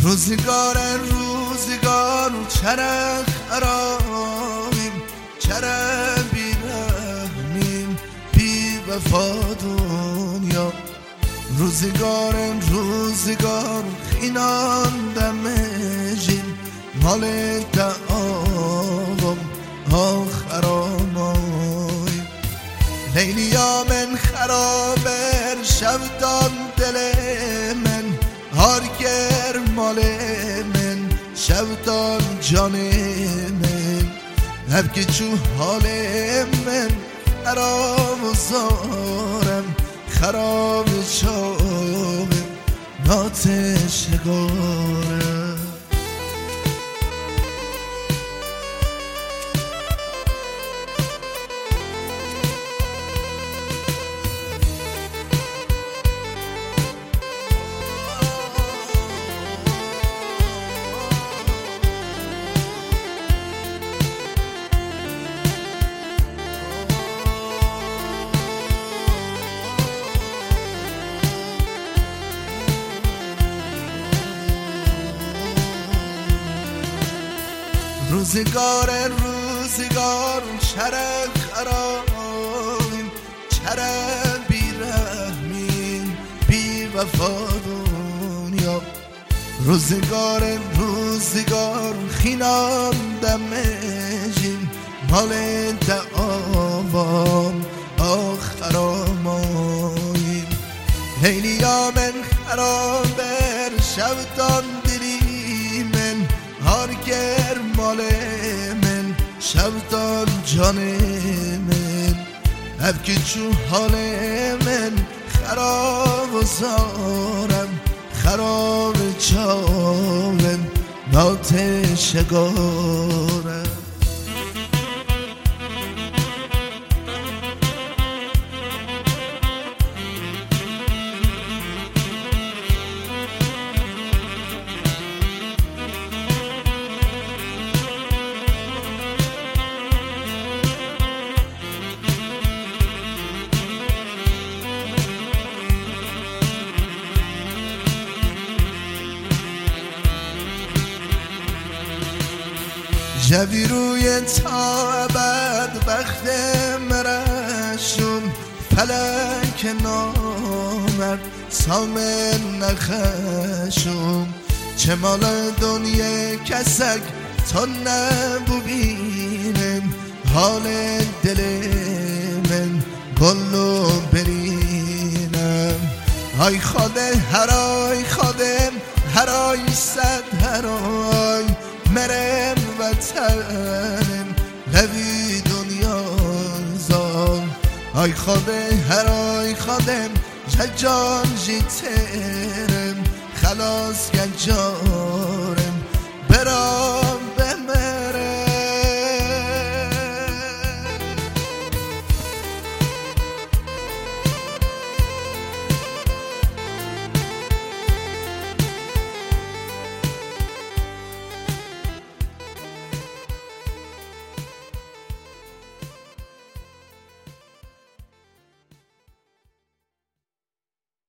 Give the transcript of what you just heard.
روزگار چرخ خرابیم، چرخ بیرحمیم، بی وفا دنیا. روزگار خینان دمجین، مال دعوام آخرامای. لیلیا من خرابر شبدان دل من، هارگر مال من شبدان جان من. هر که چو حال من خراب و زارم، خراب شام ناتشگارم. روزگار چرخ خرابیم، چرخ بیرحمیم، بی وفا دنیا. روزگار خینان دمجین، مال دعوام آخراماییم. لیلیا من خرابر شبدان دلی من، هارگر مال من شبدان جان من. هر که چو حال من خراب و زارم، خراب جانم ناتشگارم. جوی روی تا ابد بخت مرشون، فلک نامرد سامن نخشون. چه مال دنیا کسک تا نبوبینم، حال دل من گلو برینم. های خاده هرای خادم هرای صد هرای، مرم وطنم لوی دنیا زان. ای خاده هرای خادم جان جیترم، خلاص گنجان